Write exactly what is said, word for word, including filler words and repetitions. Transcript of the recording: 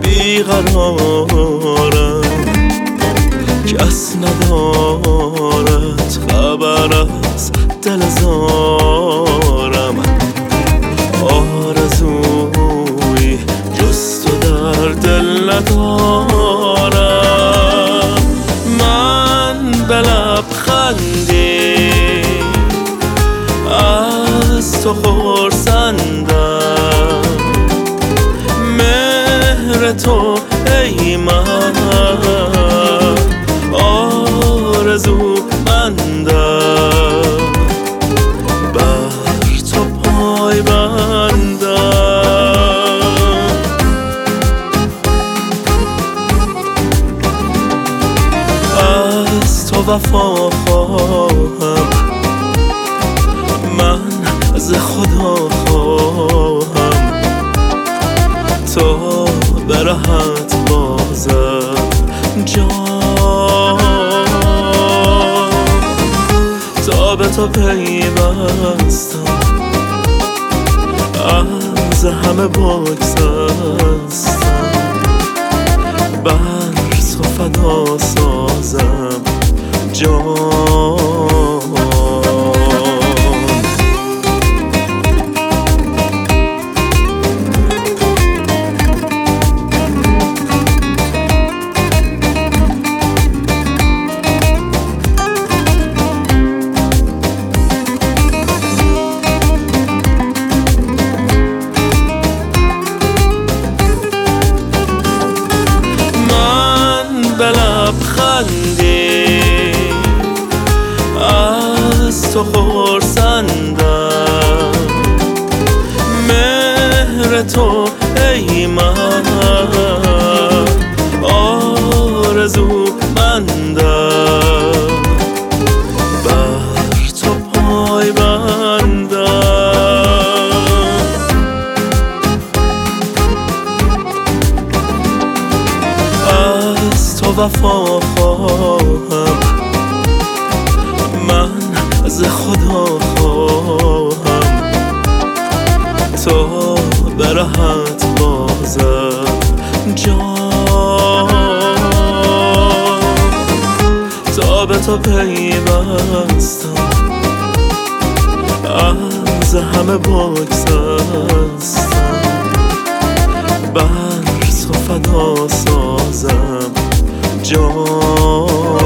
بیقرارم، کس ندارد خبر از دل زارم. آرزوی جز تو در دل ندارم. من به لبخندی از تو خرسندم، مهر تو ای من آرزو مندم، بر تو پای بندم. از تو وفا خواهم، من از خدا خواهم، تو برهت بازم جان. تا به تو پیوستم، از همه بگسستم، بر تو فدا سازم جان. به لبخندی از تو خرسندم، مهر تو ای من آرزو مندم، بر تو پای بندم. از تو وفا خواهم، من از خدا خواهم، تو برهت بازم جان. تا به تو پیوستم، از همه بگسستم، بر تو فدا سازم جان.